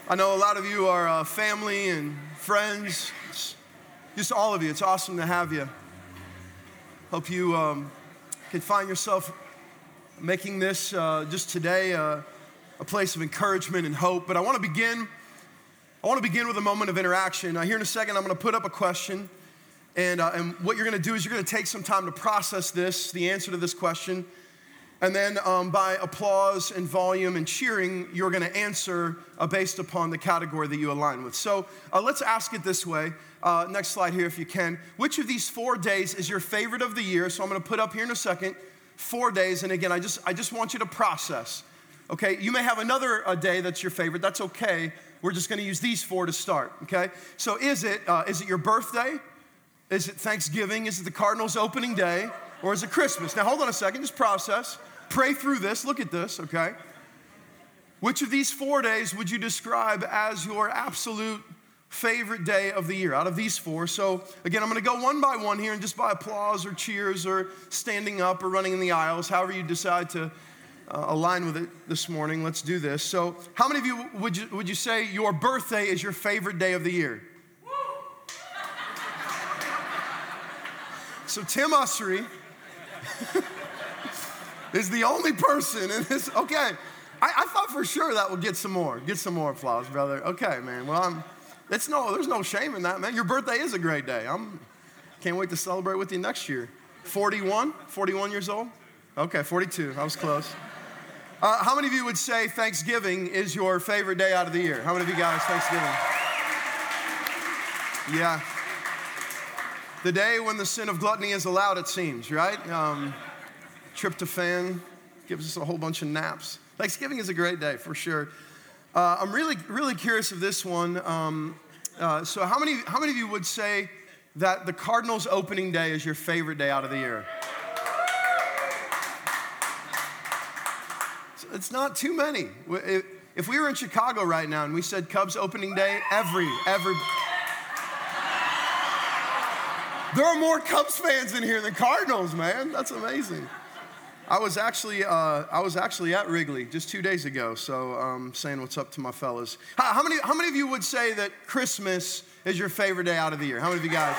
I know a lot of you are family and friends, just all of you. It's awesome to have you. Hope you can find yourself making this just today a place of encouragement and hope. But I want to begin with a moment of interaction. Here in a second, I'm going to put up a question. And what you're going to do is you're going to take some time to process the answer to this question. And then by applause and volume and cheering, you're going to answer based upon the category that you align with. So let's ask it this way. Next slide here if you can. Which of these 4 days is your favorite of the year? So I'm going to put up here in a second 4 days. And again, I just want you to process. Okay, you may have another day that's your favorite. That's okay. We're just going to use these 4 to start. Okay, so is it your birthday? Is it Thanksgiving? Is it the Cardinals opening day? Or is it Christmas? Now hold on a second, just process. Pray through this, look at this, okay? Which of these 4 days would you describe as your absolute favorite day of the year out of these 4? So again, I'm gonna go one by one here and just by applause or cheers or standing up or running in the aisles, however you decide to align with it this morning, let's do this. So how many of you would you say your birthday is your favorite day of the year? So Tim Ussery is the only person in this. Okay, I thought for sure that would get some more applause, brother. Okay, man. Well, there's no shame in that, man. Your birthday is a great day. Can't wait to celebrate with you next year. 41 years old. Okay, 42. I was close. How many of you would say Thanksgiving is your favorite day out of the year? How many of you guys Thanksgiving? Yeah. The day when the sin of gluttony is allowed, it seems, right? Tryptophan gives us a whole bunch of naps. Thanksgiving is a great day, for sure. I'm really curious of this one. So how many of you would say that the Cardinals opening day is your favorite day out of the year? It's not too many. If we were in Chicago right now and we said Cubs opening day, every there are more Cubs fans in here than Cardinals, man. That's amazing. I was actually at Wrigley just 2 days ago, so saying what's up to my fellas. How many of you would say that Christmas is your favorite day out of the year? How many of you guys?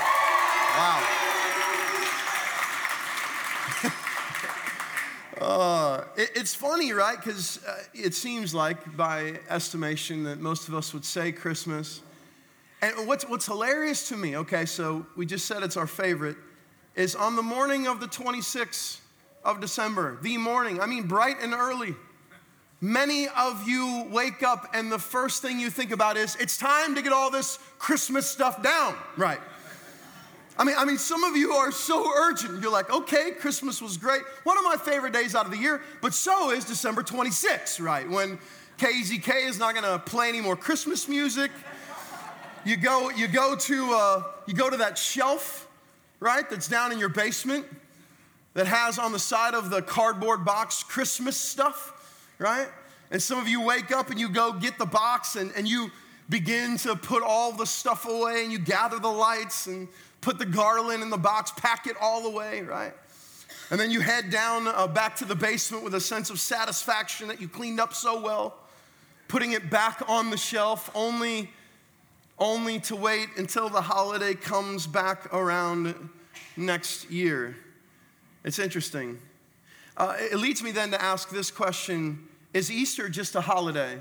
Wow. It's funny, right? Because it seems like, by estimation, that most of us would say Christmas. And what's hilarious to me, okay, so we just said it's our favorite, is on the morning of the 26th of December, bright and early, many of you wake up and the first thing you think about is, it's time to get all this Christmas stuff down, right? I mean, some of you are so urgent. You're like, okay, Christmas was great. One of my favorite days out of the year, but so is December 26th, right? When KZK is not gonna play any more Christmas music. You go to that shelf, right, that's down in your basement that has on the side of the cardboard box Christmas stuff, right? And some of you wake up and you go get the box and you begin to put all the stuff away and you gather the lights and put the garland in the box, pack it all away, right? And then you head down back to the basement with a sense of satisfaction that you cleaned up so well, putting it back on the shelf, only to wait until the holiday comes back around next year. It's interesting. It leads me then to ask this question: is Easter just a holiday?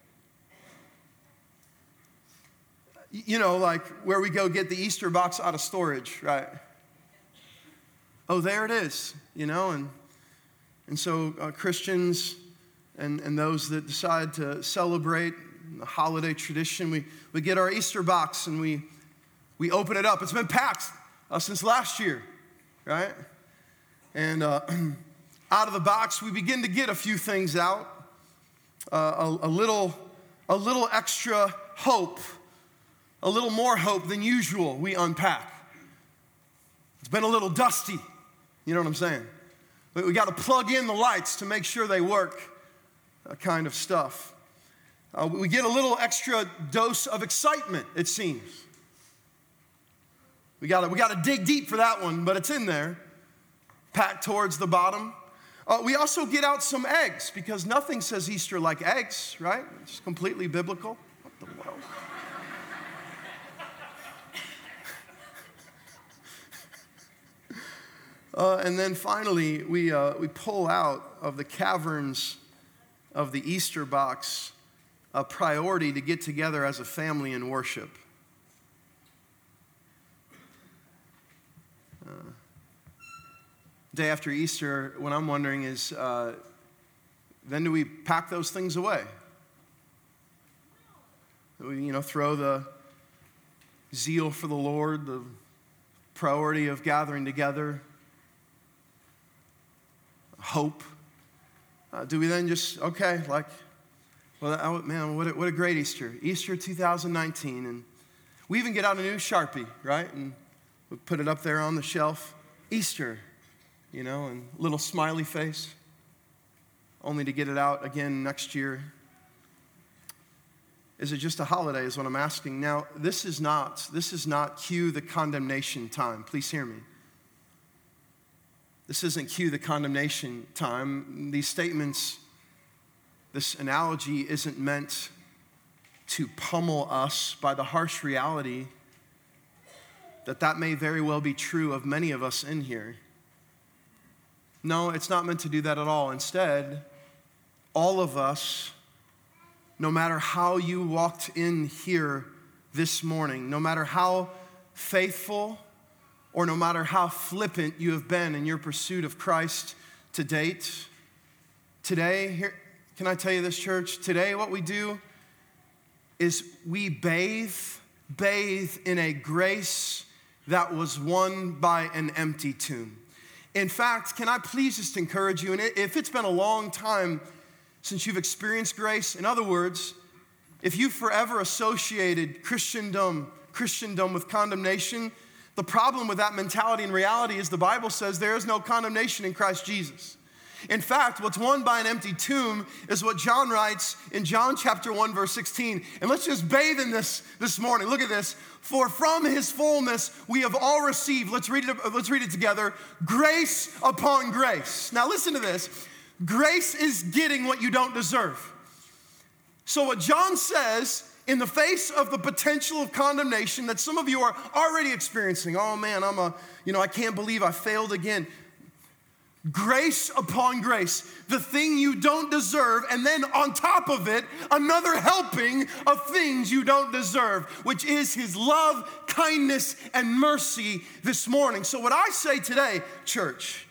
You know, like where we go get the Easter box out of storage, right? Oh, there it is, you know, and so Christians and those that decide to celebrate the holiday tradition, we get our Easter box and we open it up. It's been packed since last year, right? And out of the box, we begin to get a few things out, a little extra hope, a little more hope than usual. We unpack. It's been a little dusty, you know what I'm saying? But we got to plug in the lights to make sure they work, kind of stuff. We get a little extra dose of excitement, it seems. We got to dig deep for that one, but it's in there, packed towards the bottom. We also get out some eggs, because nothing says Easter like eggs, right? It's completely biblical. And then finally, we pull out of the caverns of the Easter box a priority to get together as a family and worship. Day after Easter, what I'm wondering is, then do we pack those things away? Do we, throw the zeal for the Lord, the priority of gathering together, hope? Do we then just, okay, like, well, man, what a great Easter. Easter 2019. And we even get out a new Sharpie, right? And we put it up there on the shelf. Easter, and a little smiley face, only to get it out again next year. Is it just a holiday is what I'm asking. Now, this is not cue the condemnation time. Please hear me. This isn't cue the condemnation time. These statements, this analogy isn't meant to pummel us by the harsh reality that may very well be true of many of us in here. No, it's not meant to do that at all. Instead, all of us, no matter how you walked in here this morning, no matter how faithful or no matter how flippant you have been in your pursuit of Christ to date, today, here, can I tell you this, church? Today, what we do is we bathe in a grace that was won by an empty tomb. In fact, can I please just encourage you, and if it's been a long time since you've experienced grace, in other words, if you've forever associated Christendom with condemnation, the problem with that mentality and reality is the Bible says there is no condemnation in Christ Jesus. In fact, what's won by an empty tomb is what John writes in John chapter 1, verse 16. And let's just bathe in this morning. Look at this. For from his fullness we have all received, let's read it together, grace upon grace. Now listen to this. Grace is getting what you don't deserve. So what John says, in the face of the potential of condemnation that some of you are already experiencing, oh man, I can't believe I failed again. Grace upon grace, the thing you don't deserve, and then on top of it, another helping of things you don't deserve, which is his love, kindness, and mercy this morning. So what I say today, church,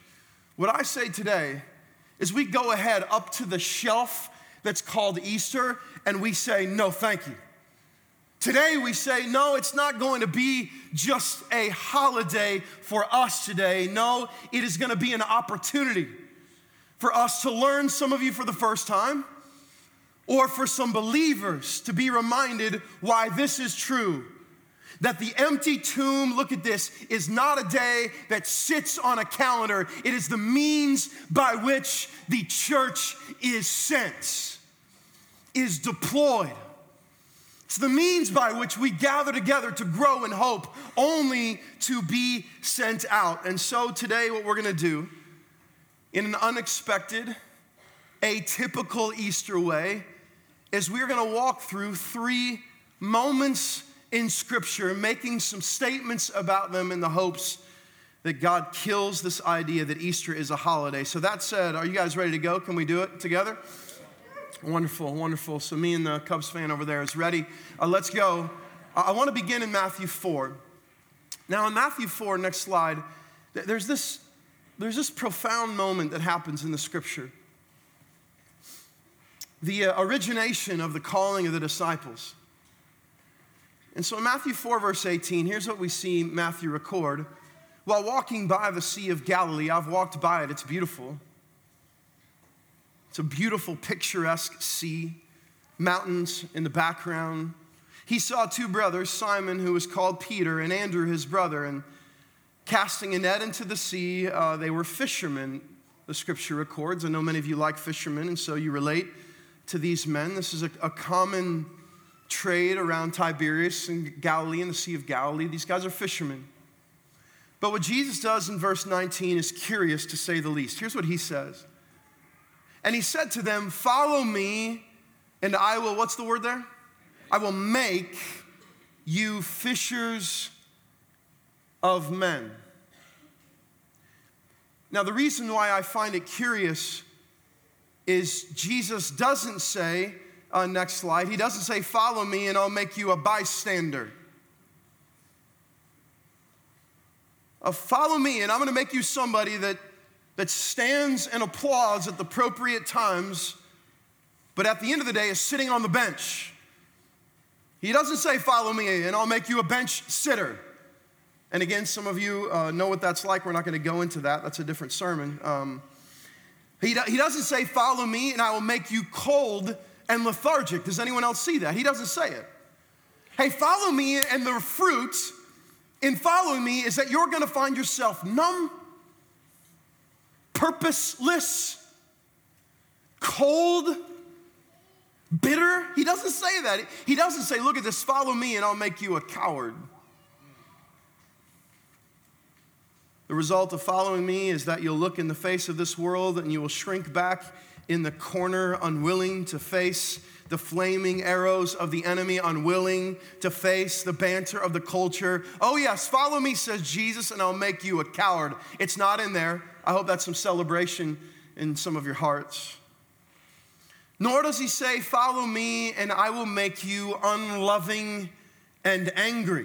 is we go ahead up to the shelf that's called Easter, and we say, no, thank you. Today we say, no, it's not going to be just a holiday for us today. No, it is going to be an opportunity for us to learn, some of you for the first time, or for some believers to be reminded why this is true. That the empty tomb, look at this, is not a day that sits on a calendar. It is the means by which the church is sent, is deployed. It's the means by which we gather together to grow in hope, only to be sent out. And so today what we're gonna do, in an unexpected, atypical Easter way, is we're gonna walk through 3 moments in Scripture, making some statements about them in the hopes that God kills this idea that Easter is a holiday. So that said, are you guys ready to go? Can we do it together? Wonderful, wonderful. So me and the Cubs fan over there is ready. Let's go. I want to begin in Matthew 4. Now in Matthew 4, next slide, there's this profound moment that happens in the Scripture. The origination of the calling of the disciples. And so in Matthew 4, verse 18, here's what we see Matthew record. While walking by the Sea of Galilee, I've walked by it, it's beautiful. It's a beautiful, picturesque sea, mountains in the background. He saw 2 brothers, Simon, who was called Peter, and Andrew, his brother, and casting a net into the sea, they were fishermen, the Scripture records. I know many of you like fishermen, and so you relate to these men. This is a common trade around Tiberias and Galilee and the Sea of Galilee. These guys are fishermen. But what Jesus does in verse 19 is curious, to say the least. Here's what he says. And he said to them, follow me, and I will, what's the word there? I will make you fishers of men. Now, the reason why I find it curious is Jesus doesn't say, next slide, he doesn't say, follow me and I'll make you a bystander. Follow me and I'm going to make you somebody that stands and applauds at the appropriate times, but at the end of the day is sitting on the bench. He doesn't say, follow me and I'll make you a bench sitter. And again, some of you know what that's like. We're not going to go into that. That's a different sermon. He doesn't say, follow me and I will make you cold and lethargic. Does anyone else see that? He doesn't say it. Hey, follow me, and the fruit in following me is that you're going to find yourself numb, purposeless, cold, bitter. He doesn't say that. He doesn't say, look at this, follow me and I'll make you a coward. The result of following me is that you'll look in the face of this world and you will shrink back in the corner, unwilling to face the flaming arrows of the enemy, unwilling to face the banter of the culture. Oh yes, follow me, says Jesus, and I'll make you a coward. It's not in there. I hope that's some celebration in some of your hearts. Nor does he say, follow me and I will make you unloving and angry.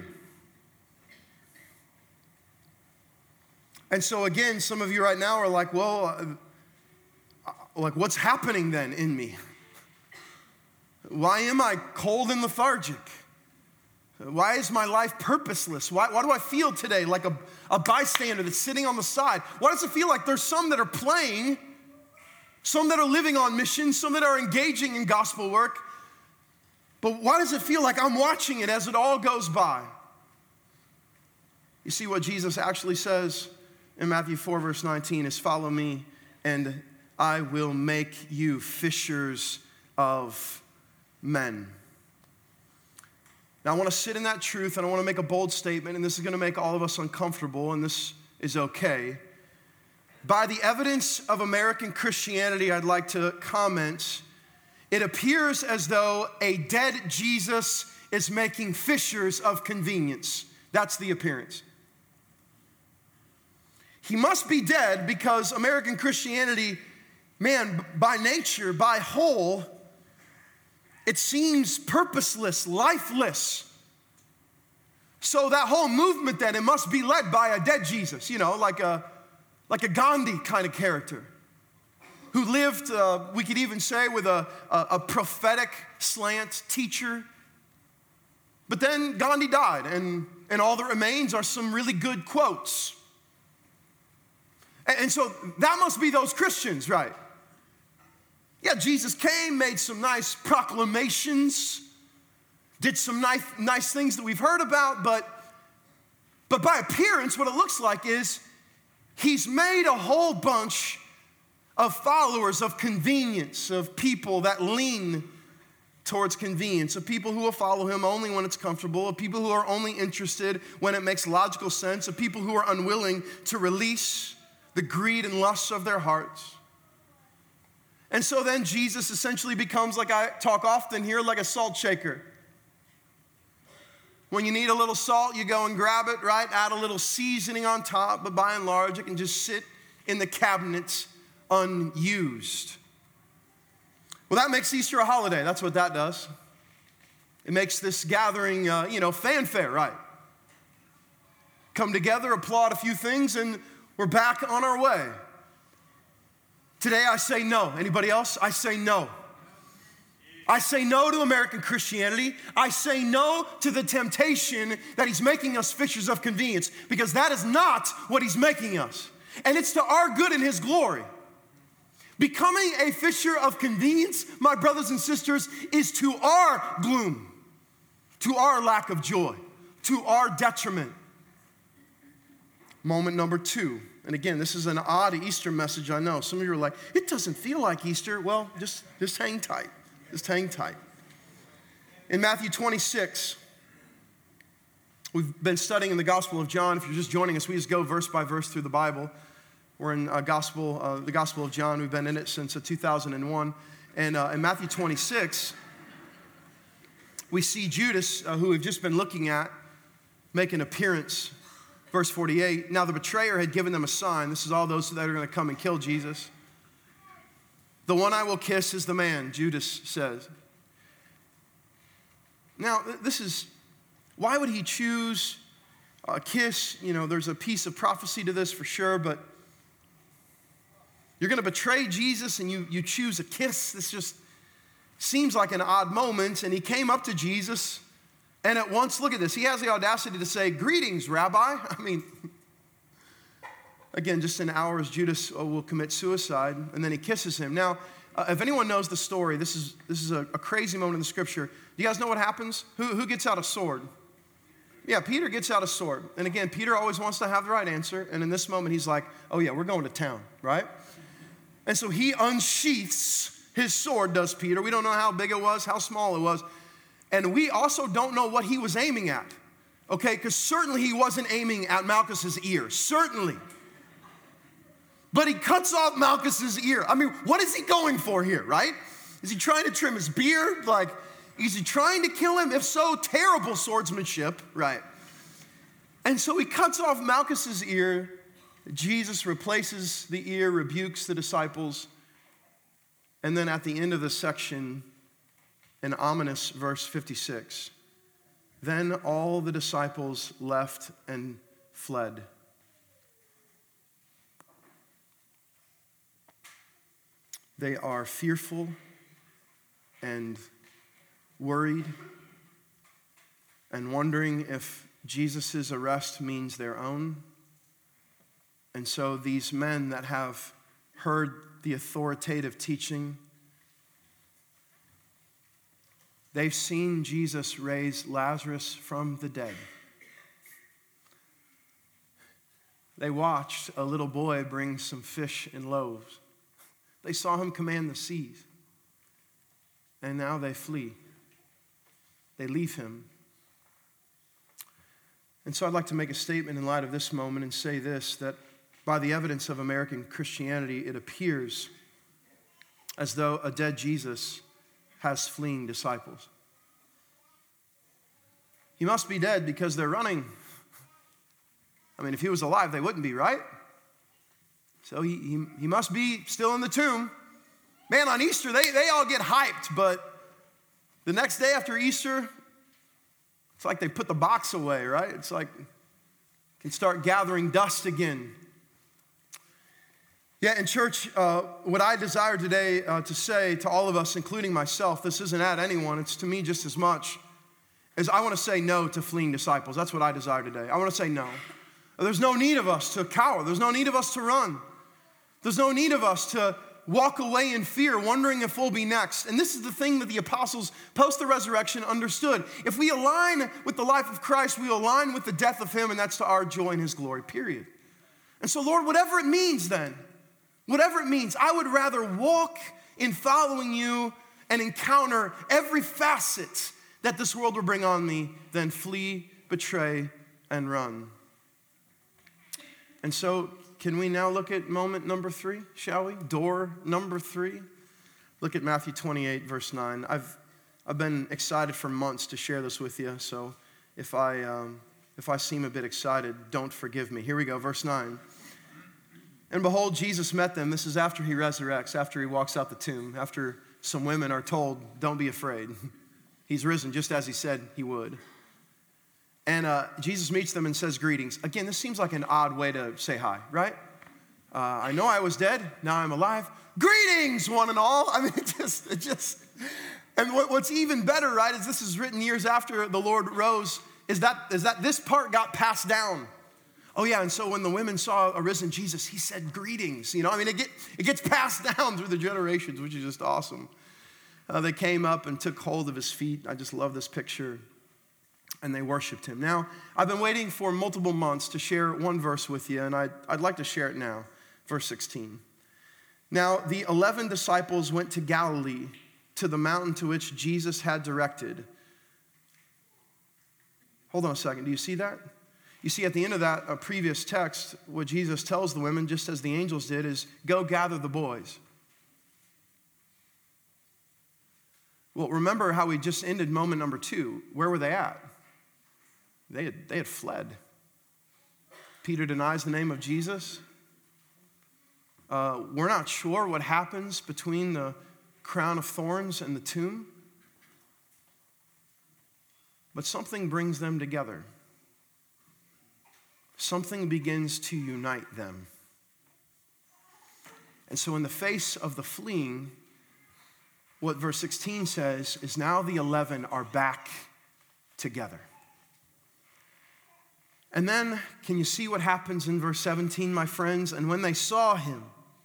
And so again, some of you right now are like, well, like what's happening then in me? Why am I cold and lethargic? Why is my life purposeless? Why do I feel today like a bystander that's sitting on the side? Why does it feel like there's some that are playing, some that are living on mission, some that are engaging in gospel work? But why does it feel like I'm watching it as it all goes by? You see what Jesus actually says in Matthew 4, verse 19 is, follow me and I will make you fishers of men. Now, I want to sit in that truth and I want to make a bold statement, and this is going to make all of us uncomfortable, and this is okay. By the evidence of American Christianity, I'd like to comment, it appears as though a dead Jesus is making fishers of convenience. That's the appearance. He must be dead because American Christianity, man, by nature, by whole, it seems purposeless, lifeless. So that whole movement then, it must be led by a dead Jesus, you know, like a Gandhi kind of character who lived, we could even say, with a prophetic slant, teacher. But then Gandhi died, and all that remains are some really good quotes. And so that must be those Christians, right? Yeah, Jesus came, made some nice proclamations, did some nice things that we've heard about, but by appearance, what it looks like is he's made a whole bunch of followers of convenience, of people that lean towards convenience, of people who will follow him only when it's comfortable, of people who are only interested when it makes logical sense, of people who are unwilling to release the greed and lusts of their hearts. And so then Jesus essentially becomes, like I talk often here, like a salt shaker. When you need a little salt, you go and grab it, right? Add a little seasoning on top, but by and large, it can just sit in the cabinet unused. Well, that makes Easter a holiday. That's what that does. It makes this gathering, fanfare, right? Come together, applaud a few things, and we're back on our way. Today I say no. Anybody else? I say no. I say no to American Christianity. I say no to the temptation that he's making us fishers of convenience, because that is not what he's making us. And it's to our good and his glory. Becoming a fisher of convenience, my brothers and sisters, is to our gloom, to our lack of joy, to our detriment. Moment number 2. And again, this is an odd Easter message, I know. Some of you are like, it doesn't feel like Easter. Well, just hang tight. Just hang tight. In Matthew 26, we've been studying in the Gospel of John. If you're just joining us, we just go verse by verse through the Bible. We're in the Gospel of John. We've been in it since 2001. And in Matthew 26, we see Judas, who we've just been looking at, make an appearance. Verse 48, now the betrayer had given them a sign. This is all those that are going to come and kill Jesus. The one I will kiss is the man, Judas says. Now, why would he choose a kiss? You know, there's a piece of prophecy to this for sure, but you're going to betray Jesus and you choose a kiss? This just seems like an odd moment. And he came up to Jesus, and at once, look at this, he has the audacity to say, greetings, Rabbi. I mean, again, just in hours, Judas will commit suicide, and then he kisses him. Now, if anyone knows the story, this is a crazy moment in the scripture. Do you guys know what happens? Who gets out a sword? Yeah, Peter gets out a sword. And again, Peter always wants to have the right answer. And in this moment, he's like, oh yeah, we're going to town, right? And so he unsheaths his sword, does Peter. We don't know how big it was, how small it was. And we also don't know what he was aiming at, okay? Because certainly he wasn't aiming at Malchus's ear, certainly. But he cuts off Malchus's ear. I mean, what is he going for here, right? Is he trying to trim his beard? Like, is he trying to kill him? If so, terrible swordsmanship, right? And so he cuts off Malchus's ear. Jesus replaces the ear, rebukes the disciples. And then at the end of the section, an ominous verse 56. Then all the disciples left and fled. They are fearful and worried and wondering if Jesus' arrest means their own. And so these men that have heard the authoritative teaching, they've seen Jesus raise Lazarus from the dead. They watched a little boy bring some fish and loaves. They saw him command the seas. And now they flee. They leave him. And so I'd like to make a statement in light of this moment and say this, that by the evidence of American Christianity, it appears as though a dead Jesus has fleeing disciples. He must be dead because they're running. I mean, if he was alive, they wouldn't be, right? So he must be still in the tomb. Man, on Easter, they all get hyped, but the next day after Easter, it's like they put the box away, right? It's like can start gathering dust again. Yeah, in church, what I desire today to say to all of us, including myself, this isn't at anyone, it's to me just as much, is I want to say no to fleeing disciples. That's what I desire today. I want to say no. There's no need of us to cower. There's no need of us to run. There's no need of us to walk away in fear, wondering if we'll be next. And this is the thing that the apostles post the resurrection understood. If we align with the life of Christ, we align with the death of him, and that's to our joy in his glory, period. And so, Lord, whatever it means then, whatever it means, I would rather walk in following you and encounter every facet that this world will bring on me than flee, betray, and run. And so, can we now look at moment number 3, shall we? Door number 3. Look at Matthew 28, verse 9. I've been excited for months to share this with you, so if I seem a bit excited, don't forgive me. Here we go, verse 9. And behold, Jesus met them. This is after he resurrects, after he walks out the tomb, after some women are told, don't be afraid. He's risen just as he said he would. And Jesus meets them and says greetings. Again, this seems like an odd way to say hi, right? I know I was dead, now I'm alive. Greetings, one and all. I mean, it just. And what's even better, right, is this is written years after the Lord rose, is that this part got passed down. Oh yeah, and so when the women saw a risen Jesus, he said greetings. You know, I mean, it gets passed down through the generations, which is just awesome. They came up and took hold of his feet. I just love this picture. And they worshiped him. Now, I've been waiting for multiple months to share one verse with you, and I'd like to share it now. Verse 16. Now, the 11 disciples went to Galilee, to the mountain to which Jesus had directed. Hold on a second. Do you see that? You see, at the end of that previous text, what Jesus tells the women, just as the angels did, is go gather the boys. Well, remember how we just ended moment number 2. Where were they at? They had fled. Peter denies the name of Jesus. We're not sure what happens between the crown of thorns and the tomb. But something brings them together. Something begins to unite them. And so in the face of the fleeing, what verse 16 says is now the 11 are back together. And then, can you see what happens in verse 17, my friends? And when they saw him,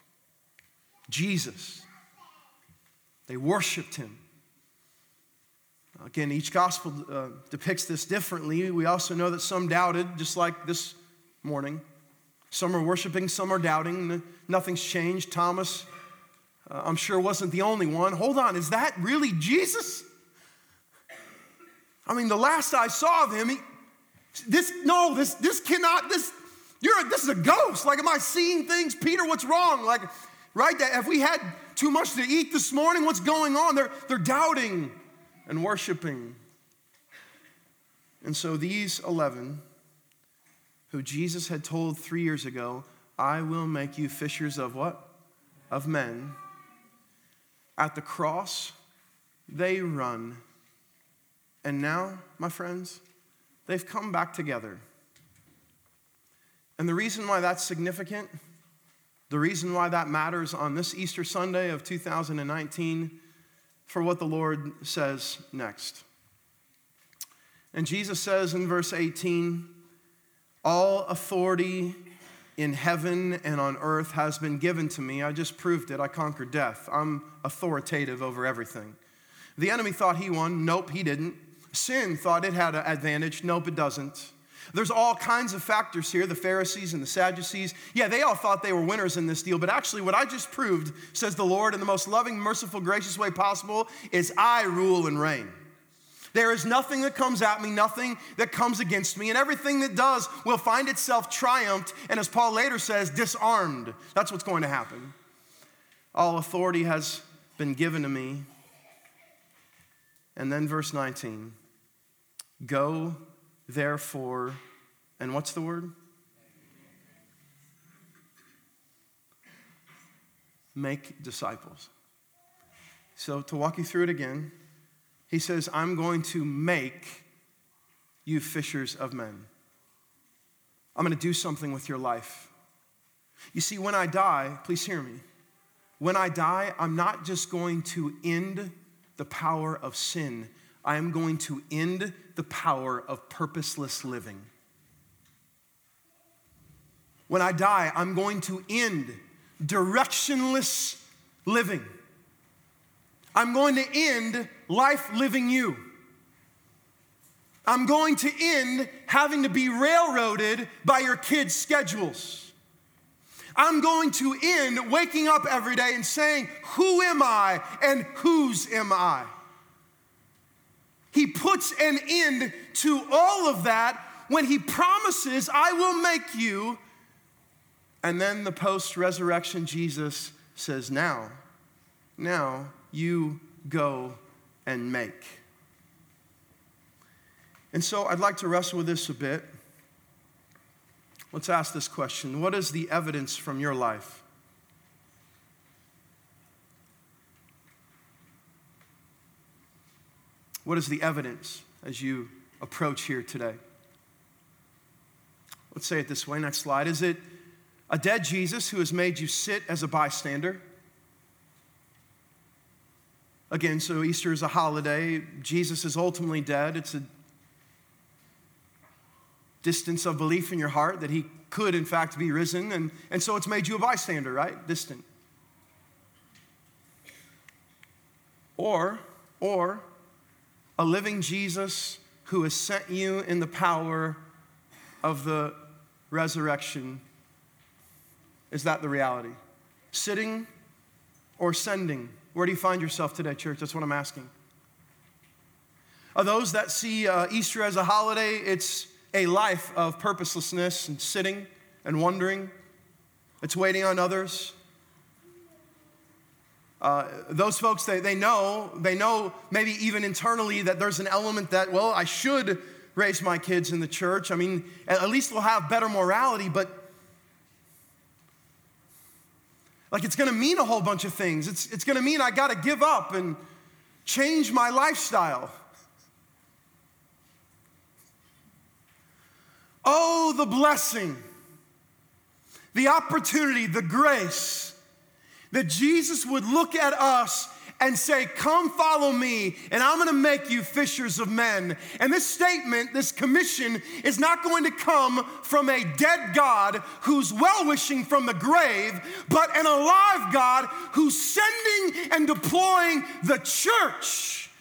Jesus, they worshiped him. Again, each gospel depicts this differently. We also know that some doubted, just like this morning. Some are worshiping, some are doubting. Nothing's changed. Thomas, I'm sure, wasn't the only one. Hold on, is that really Jesus? I mean, the last I saw of him, this is a ghost. Like, am I seeing things? Peter, what's wrong? Like, right? Have we had too much to eat this morning? What's going on? They're doubting and worshiping. And so these 11, who Jesus had told 3 years ago, I will make you fishers of what? Of men. At the cross, they run. And now, my friends, they've come back together. And the reason why that's significant, the reason why that matters on this Easter Sunday of 2019, for what the Lord says next. And Jesus says in verse 18, all authority in heaven and on earth has been given to me. I just proved it. I conquered death. I'm authoritative over everything. The enemy thought he won. Nope, he didn't. Sin thought it had an advantage. Nope, it doesn't. There's all kinds of factors here, the Pharisees and the Sadducees. Yeah, they all thought they were winners in this deal, but actually what I just proved, says the Lord, in the most loving, merciful, gracious way possible, is I rule and reign. There is nothing that comes at me, nothing that comes against me, and everything that does will find itself triumphed, and as Paul later says, disarmed. That's what's going to happen. All authority has been given to me. And then verse 19, go therefore, and what's the word? Make disciples. So to walk you through it again, he says, I'm going to make you fishers of men. I'm going to do something with your life. You see, when I die, please hear me. When I die, I'm not just going to end the power of sin. I am going to end the power of purposeless living. When I die, I'm going to end directionless living. I'm going to end life living you. I'm going to end having to be railroaded by your kids' schedules. I'm going to end waking up every day and saying, who am I and whose am I? He puts an end to all of that when he promises, I will make you. And then the post-resurrection Jesus says, now you go and make. And so I'd like to wrestle with this a bit. Let's ask this question. What is the evidence from your life? What is the evidence as you approach here today? Let's say it this way. Next slide. Is it a dead Jesus who has made you sit as a bystander? Again, so Easter is a holiday. Jesus is ultimately dead. It's a distance of belief in your heart that he could, in fact, be risen. And so it's made you a bystander, right? Distant. Or a living Jesus who has sent you in the power of the resurrection. Is that the reality? Sitting or sending? Where do you find yourself today, church? That's what I'm asking. Are those that see Easter as a holiday, it's a life of purposelessness and sitting and wondering. It's waiting on others. Those folks, they know maybe even internally that there's an element that, well, I should raise my kids in the church. I mean, at least they'll have better morality, but like it's gonna mean a whole bunch of things. It's gonna mean I gotta give up and change my lifestyle. Oh, the blessing, the opportunity, the grace that Jesus would look at us and say, come follow me, and I'm gonna make you fishers of men. And this statement, this commission, is not going to come from a dead God who's well-wishing from the grave, but an alive God who's sending and deploying the church.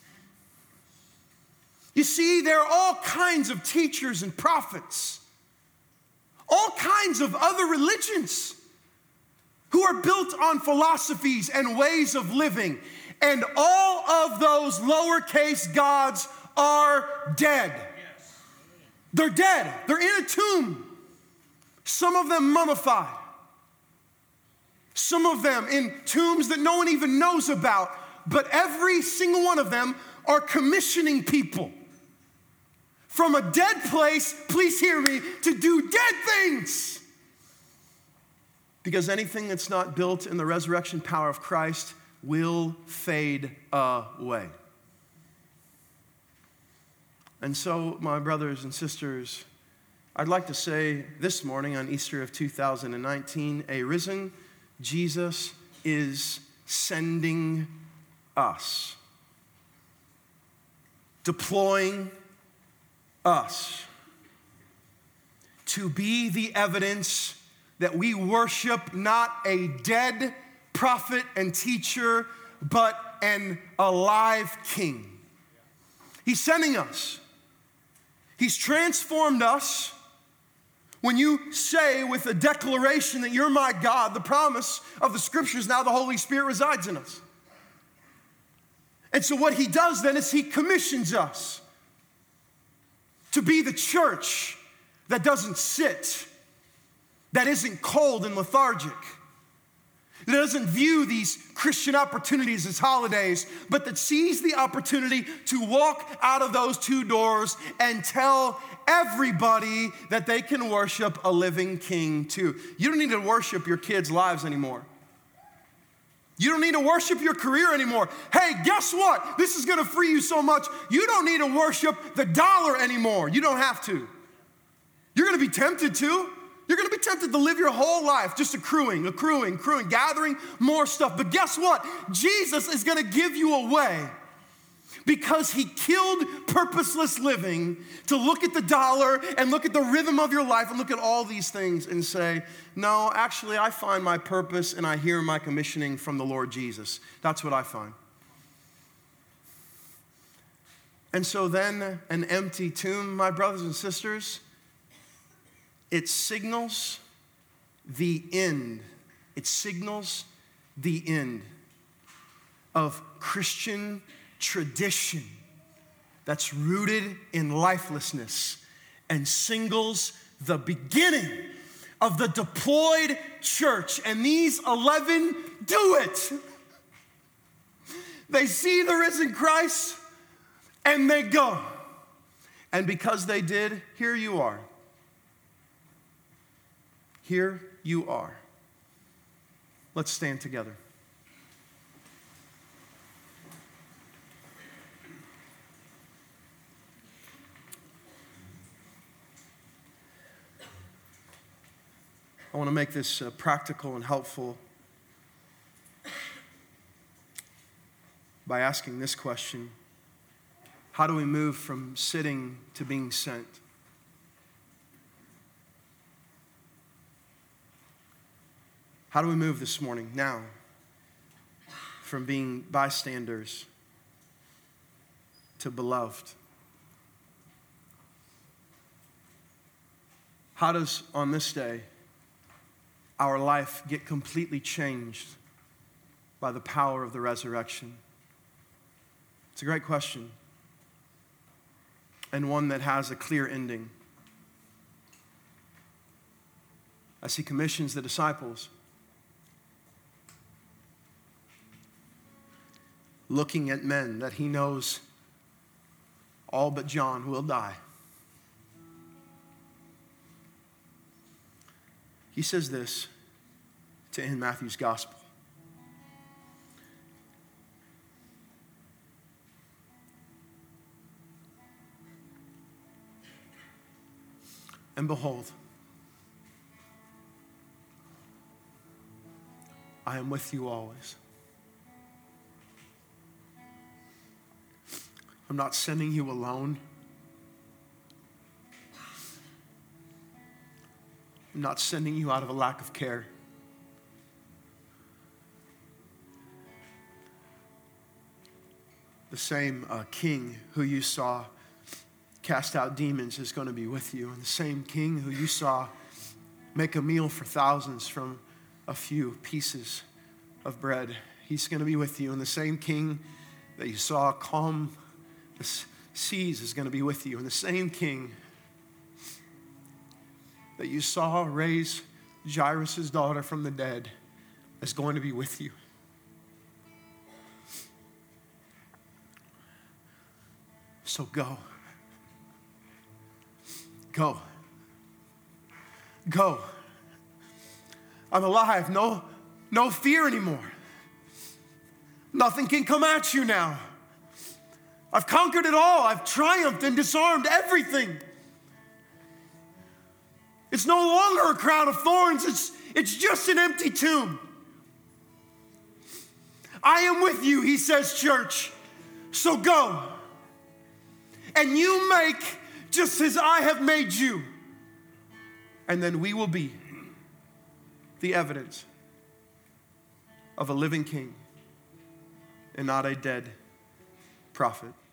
You see, there are all kinds of teachers and prophets, all kinds of other religions who are built on philosophies and ways of living. And all of those lowercase gods are dead. They're dead. They're in a tomb. Some of them mummified. Some of them in tombs that no one even knows about. But every single one of them are commissioning people from a dead place, please hear me, to do dead things. Because anything that's not built in the resurrection power of Christ will fade away. And so, my brothers and sisters, I'd like to say this morning on Easter of 2019, a risen Jesus is sending us, deploying us to be the evidence that we worship not a dead prophet and teacher, but an alive king. He's sending us. He's transformed us. When you say with a declaration that you're my God, the promise of the scriptures, now the Holy Spirit resides in us. And so what he does then is he commissions us to be the church that doesn't sit, that isn't cold and lethargic, that doesn't view these Christian opportunities as holidays, but that sees the opportunity to walk out of those two doors and tell everybody that they can worship a living king too. You don't need to worship your kids' lives anymore. You don't need to worship your career anymore. Hey, guess what? This is gonna free you so much. You don't need to worship the dollar anymore. You don't have to. You're gonna be tempted to. You're gonna be tempted to live your whole life just accruing, gathering more stuff. But guess what? Jesus is gonna give you a way, because he killed purposeless living, to look at the dollar and look at the rhythm of your life and look at all these things and say, no, actually I find my purpose and I hear my commissioning from the Lord Jesus. That's what I find. And so then an empty tomb, my brothers and sisters, it signals the end. It signals the end of Christian tradition that's rooted in lifelessness, and signals the beginning of the deployed church. And these 11 do it. They see the risen Christ and they go. And because they did, here you are. Here you are. Let's stand together. I want to make this practical and helpful by asking this question: how do we move from sitting to being sent? How do we move this morning, now, from being bystanders to beloved? How does, on this day, our life get completely changed by the power of the resurrection? It's a great question, and one that has a clear ending. As he commissions the disciples, looking at men that he knows all but John will die. He says this to end Matthew's gospel. And behold, I am with you always. I'm not sending you alone. I'm not sending you out of a lack of care. The same king who you saw cast out demons is going to be with you. And the same king who you saw make a meal for thousands from a few pieces of bread, he's going to be with you. And the same king that you saw calm the seas is going to be with you. And the same king that you saw raise Jairus' daughter from the dead is going to be with you. So go. Go. Go. I'm alive. No fear anymore. Nothing can come at you now. I've conquered it all. I've triumphed and disarmed everything. It's no longer a crown of thorns. It's just an empty tomb. I am with you, he says, church. So go. And you make just as I have made you. And then we will be the evidence of a living king and not a dead prophet.